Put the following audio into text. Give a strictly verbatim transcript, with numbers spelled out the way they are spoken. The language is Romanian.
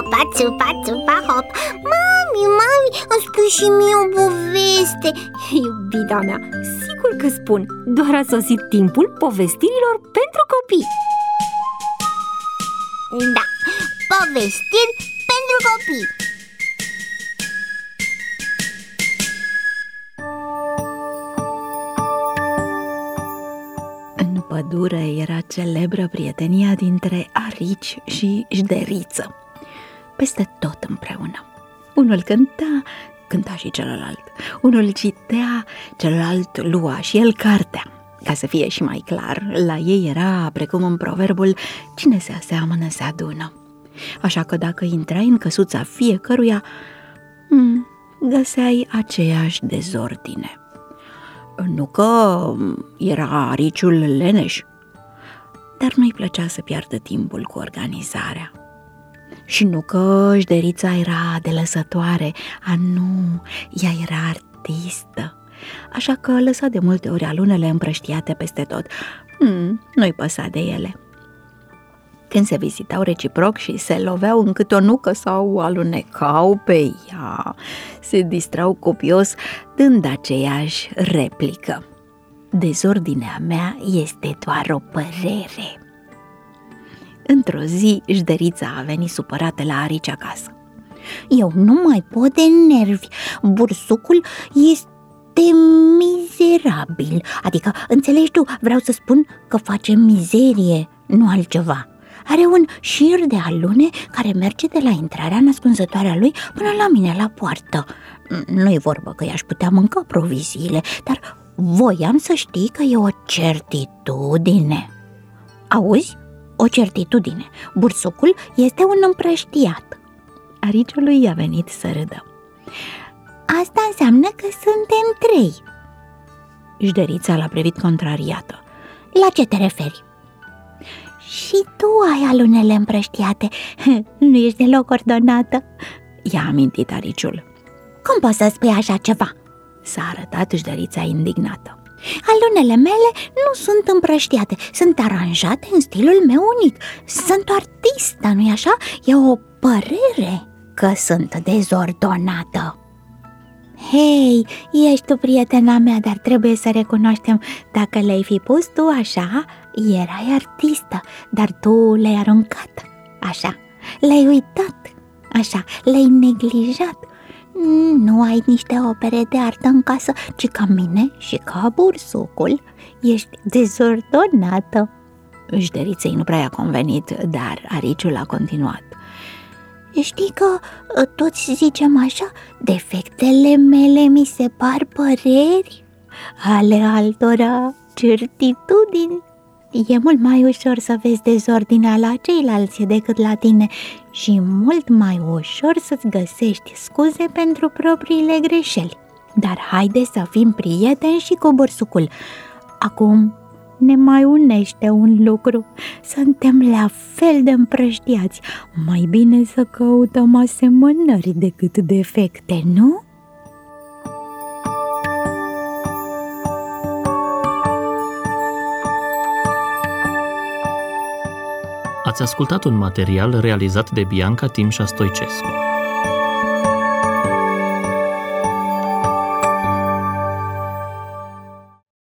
țupa, țupa, țupa, hop. Mami, mami, îmi spui și mie o poveste. Iubita mea, sigur că spun. Doar a sosit timpul povestirilor pentru copii. Da, povestiri pentru copii. În pădure era celebră prietenia dintre arici și jderiță. Peste tot împreună. Unul cânta, cânta și celălalt. Unul citea, celălalt lua și el cartea. Ca să fie și mai clar, la ei era precum în proverbul: cine se aseamănă se adună. Așa că dacă intrai în căsuța fiecăruia, hmm, găseai aceeași dezordine. Nu că era ariciul leneș, dar nu-i plăcea să piardă timpul cu organizarea. Și nu că jderița era delăsătoare, a nu, ea era artistă. Așa că lăsa de multe ori alunele împrăștiate peste tot. Hmm, nu-i păsa de ele. Când se vizitau reciproc și se loveau în câte o nucă sau alunecau pe ea, se distrau copios dând aceeași replică: dezordinea mea este doar o părere. Într-o zi, jderița a venit supărată la arici acasă. Eu nu mai pot de nervi. Bursucul este mizerabil. Adică, înțelegi tu, vreau să spun că face mizerie, nu altceva. Are un șir de alune care merge de la intrarea nascunzătoare a lui până la mine la poartă. Nu-i vorbă că i-aș putea mânca proviziile, dar voiam să știi că e o certitudine. Auzi? O certitudine. Bursucul este un împrăștiat. Ariciului i-a venit să râdă. Asta înseamnă că suntem trei. Jderița l-a privit contrariată. La ce te referi? Și tu ai alunele împrăștiate. Nu ești deloc ordonată, i-a amintit ariciul. Cum poți să spui așa ceva? S-a arătat jderița indignată. Alunele mele nu sunt împrăștiate, sunt aranjate în stilul meu unic. Sunt o artistă, nu-i așa? E o părere că sunt dezordonată. Hei, ești tu prietena mea, dar trebuie să recunoaștem, dacă le-ai fi pus tu așa, erai artistă, dar tu le-ai aruncat așa, le-ai uitat așa, le-ai neglijat. Nu ai niște opere de artă în casă, ci ca mine și ca bursucul ești dezordonată. Jderiței nu prea i-a convenit, dar ariciul a continuat. Știi că toți zicem așa, defectele mele mi se par păreri, ale altora certitudini. E mult mai ușor să vezi dezordinea la ceilalți decât la tine și mult mai ușor să-ți găsești scuze pentru propriile greșeli. Dar haide să fim prieteni și cu bursucul. Acum ne mai unește un lucru: suntem la fel de împrăștiați. Mai bine să căutăm asemănări decât defecte, nu? Ați ascultat un material realizat de Bianca Timșa Stoicescu.